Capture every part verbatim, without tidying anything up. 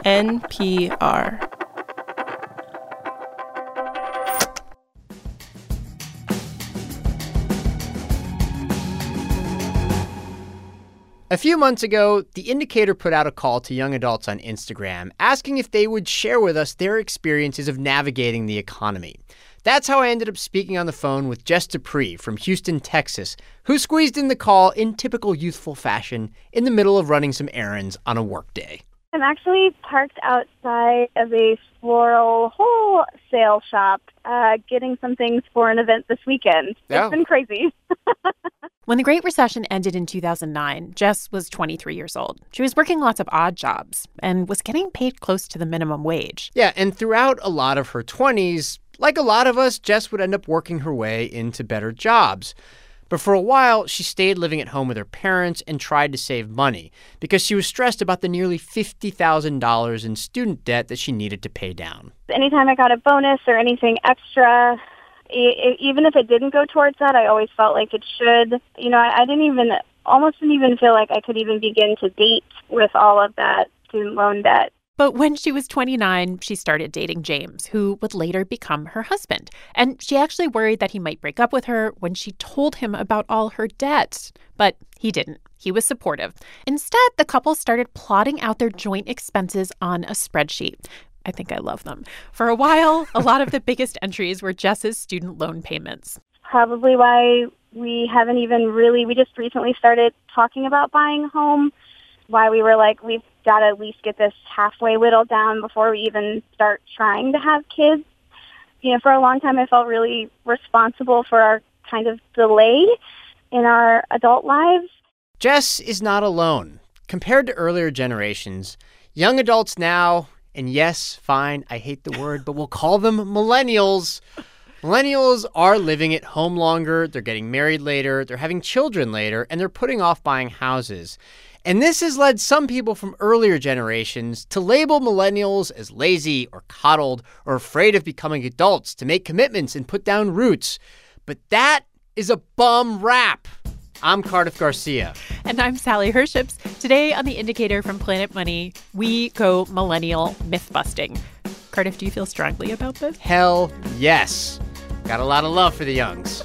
N P R. A few months ago, The Indicator put out a call to young adults on Instagram asking if they would share with us their experiences of navigating the economy. That's how I ended up speaking on the phone with Jess Dupree from Houston, Texas, who squeezed in the call in typical youthful fashion in the middle of running some errands on a workday. I'm actually parked outside of a floral wholesale shop uh, getting some things for an event this weekend. Yeah. It's been crazy. When the Great Recession ended in two thousand nine, Jess was twenty-three years old. She was working lots of odd jobs and was getting paid close to the minimum wage. Yeah, and throughout a lot of her twenties, like a lot of us, Jess would end up working her way into better jobs. But for a while, she stayed living at home with her parents and tried to save money because she was stressed about the nearly fifty thousand dollars in student debt that she needed to pay down. Anytime I got a bonus or anything extra, e- even if it didn't go towards that, I always felt like it should. You know, I, I didn't even, almost didn't even feel like I could even begin to date with all of that student loan debt. But when she was twenty-nine, she started dating James, who would later become her husband. And she actually worried that he might break up with her when she told him about all her debts. But he didn't. He was supportive. Instead, the couple started plotting out their joint expenses on a spreadsheet. I think I love them. For a while, a lot of the biggest entries were Jess's student loan payments. Probably why we haven't even really, we just recently started talking about buying a home. Why we were like, we've got to at least get this halfway whittled down before we even start trying to have kids. You know, for a long time, I felt really responsible for our kind of delay in our adult lives. Jess is not alone. Compared to earlier generations, young adults now, and yes, fine, I hate the word, but we'll call them millennials. Millennials are living at home longer, they're getting married later, they're having children later, and they're putting off buying houses. And this has led some people from earlier generations to label millennials as lazy or coddled or afraid of becoming adults to make commitments and put down roots. But that is a bum rap. I'm Cardiff Garcia. And I'm Sally Herships. Today on The Indicator from Planet Money, we go millennial myth-busting. Cardiff, do you feel strongly about this? Hell yes. Got a lot of love for the youngs.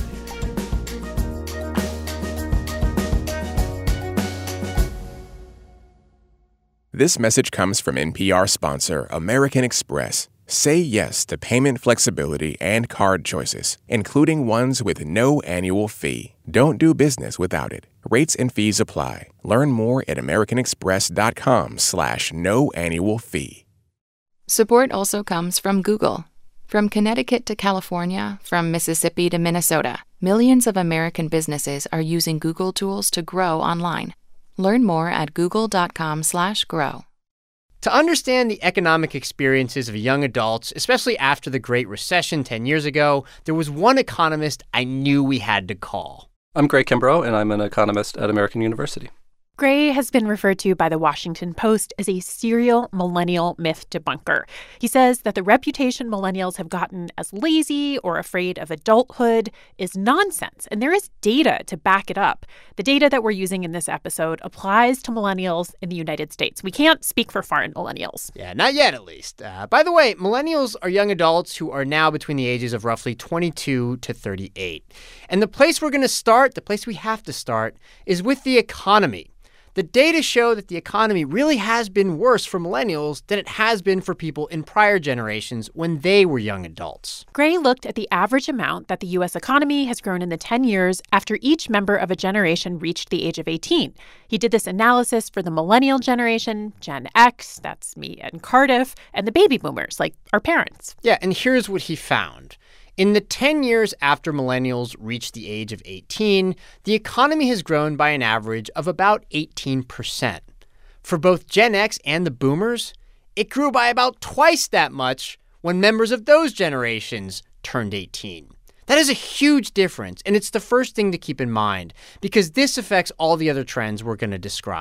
This message comes from N P R sponsor American Express. Say yes to payment flexibility and card choices, including ones with no annual fee. Don't do business without it. Rates and fees apply. Learn more at americanexpress.com slash no annual fee. Support also comes from Google. From Connecticut to California, from Mississippi to Minnesota, millions of American businesses are using Google tools to grow online. Learn more at google.com slash grow. To understand the economic experiences of young adults, especially after the Great Recession ten years ago, there was one economist I knew we had to call. I'm Gray Kimbrough, and I'm an economist at American University. Gray has been referred to by the Washington Post as a serial millennial myth debunker. He says that the reputation millennials have gotten as lazy or afraid of adulthood is nonsense, and there is data to back it up. The data that we're using in this episode applies to millennials in the United States. We can't speak for foreign millennials. Yeah, not yet, at least. Uh, by the way, millennials are young adults who are now between the ages of roughly twenty-two to thirty-eight. And the place we're going to start, the place we have to start, is with the economy. The data show that the economy really has been worse for millennials than it has been for people in prior generations when they were young adults. Gray looked at the average amount that the U S economy has grown in the ten years after each member of a generation reached the age of eighteen. He did this analysis for the millennial generation, Gen X, that's me and Cardiff, and the baby boomers, like our parents. Yeah, and here's what he found. In the ten years after millennials reached the age of eighteen, the economy has grown by an average of about eighteen percent. For both Gen X and the boomers, it grew by about twice that much when members of those generations turned eighteen. That is a huge difference, and it's the first thing to keep in mind because this affects all the other trends we're going to describe.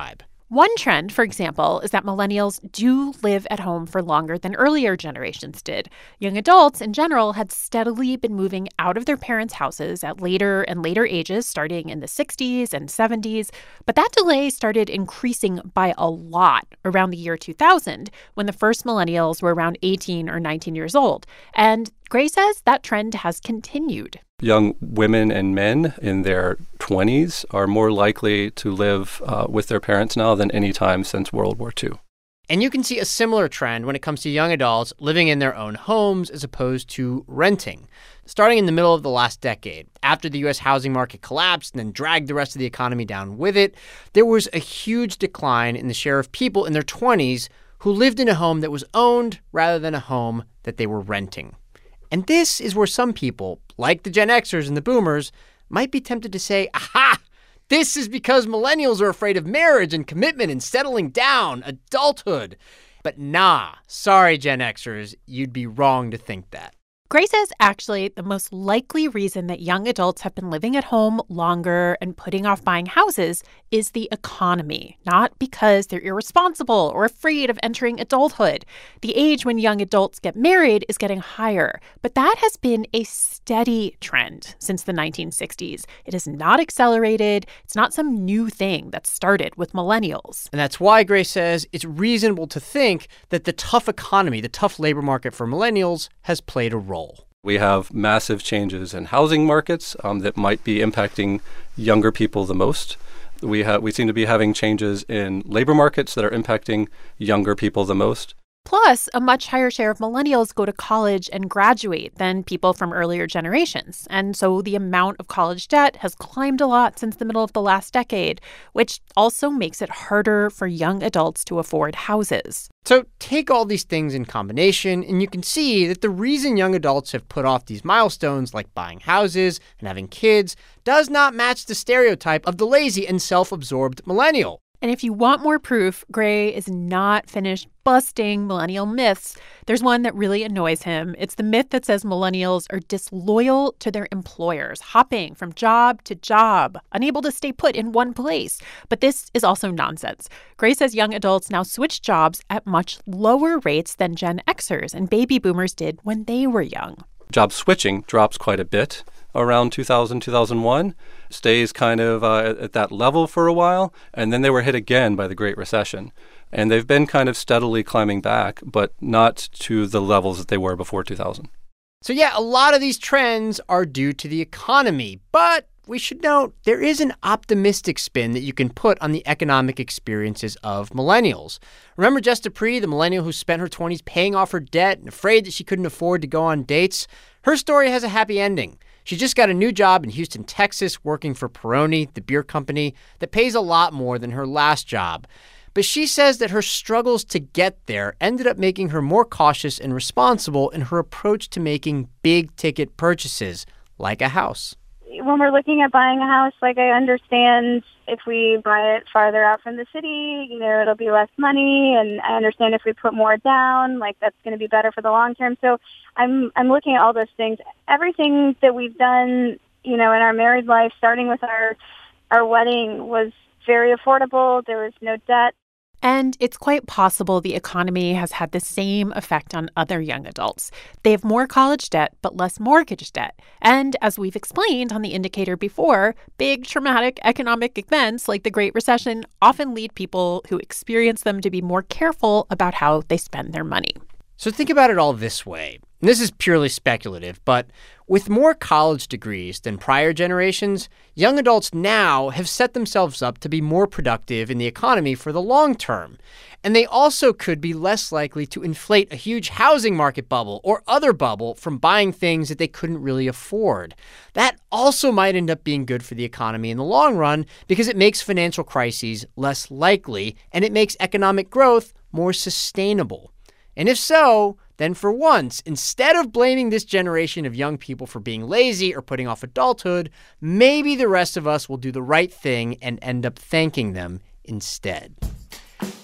One trend, for example, is that millennials do live at home for longer than earlier generations did. Young adults, in general, had steadily been moving out of their parents' houses at later and later ages, starting in the sixties and seventies. But that delay started increasing by a lot around the year two thousand, when the first millennials were around eighteen or nineteen years old. And Gray says that trend has continued. Young women and men in their twenties are more likely to live uh, with their parents now than any time since World War Two. And you can see a similar trend when it comes to young adults living in their own homes as opposed to renting. Starting in the middle of the last decade, after the U S housing market collapsed and then dragged the rest of the economy down with it, there was a huge decline in the share of people in their twenties who lived in a home that was owned rather than a home that they were renting. And this is where some people, like the Gen Xers and the Boomers, might be tempted to say, aha, this is because millennials are afraid of marriage and commitment and settling down, adulthood. But nah, sorry, Gen Xers, you'd be wrong to think that. Gray says actually the most likely reason that young adults have been living at home longer and putting off buying houses is the economy, not because they're irresponsible or afraid of entering adulthood. The age when young adults get married is getting higher, but that has been a steady trend since the nineteen sixties. It has not accelerated. It's not some new thing that started with millennials. And that's why Gray says it's reasonable to think that the tough economy, the tough labor market for millennials has played a role. We have massive changes in housing markets um, that might be impacting younger people the most. We have we seem to be having changes in labor markets that are impacting younger people the most. Plus, a much higher share of millennials go to college and graduate than people from earlier generations. And so the amount of college debt has climbed a lot since the middle of the last decade, which also makes it harder for young adults to afford houses. So take all these things in combination, and you can see that the reason young adults have put off these milestones like buying houses and having kids does not match the stereotype of the lazy and self-absorbed millennial. And if you want more proof, Gray is not finished busting millennial myths. There's one that really annoys him. It's the myth that says millennials are disloyal to their employers, hopping from job to job, unable to stay put in one place. But this is also nonsense. Gray says young adults now switch jobs at much lower rates than Gen Xers and baby boomers did when they were young. Job switching drops quite a bit around two thousand, two thousand one, stays kind of uh, at that level for a while, and then they were hit again by the Great Recession. And they've been kind of steadily climbing back, but not to the levels that they were before two thousand. So yeah, a lot of these trends are due to the economy, but we should note there is an optimistic spin that you can put on the economic experiences of millennials. Remember Jess Dupree, the millennial who spent her twenties paying off her debt and afraid that she couldn't afford to go on dates? Her story has a happy ending. She just got a new job in Houston, Texas, working for Peroni, the beer company, that pays a lot more than her last job. But she says that her struggles to get there ended up making her more cautious and responsible in her approach to making big-ticket purchases, like a house. When we're looking at buying a house, like I understand if we buy it farther out from the city, you know, it'll be less money, and I understand if we put more down, like that's going to be better for the long term. So I'm I'm looking at all those things. Everything that we've done, you know, in our married life, starting with our our wedding, was very affordable. There was no debt. And it's quite possible the economy has had the same effect on other young adults. They have more college debt, but less mortgage debt. And as we've explained on The Indicator before, big traumatic economic events like the Great Recession often lead people who experience them to be more careful about how they spend their money. So think about it all this way. And this is purely speculative, but with more college degrees than prior generations, young adults now have set themselves up to be more productive in the economy for the long term. And they also could be less likely to inflate a huge housing market bubble or other bubble from buying things that they couldn't really afford. That also might end up being good for the economy in the long run because it makes financial crises less likely and it makes economic growth more sustainable. And if so, then for once, instead of blaming this generation of young people for being lazy or putting off adulthood, maybe the rest of us will do the right thing and end up thanking them instead.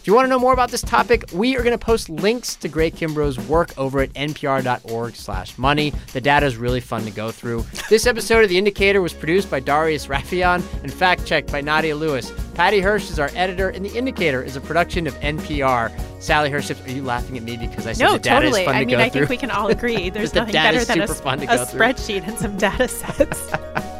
If you want to know more about this topic, we are going to post links to Gray Kimbrough's work over at npr.org slash money. The data is really fun to go through. This episode of The Indicator was produced by Darius Rafieyan and fact-checked by Nadia Lewis. Patty Hirsch is our editor, and The Indicator is a production of N P R. Sally Herships, are you laughing at me because I said no, the data totally. is fun I to mean, go I through? think we can all agree there's the nothing data better is than a, super fun to a go through. spreadsheet and some data sets.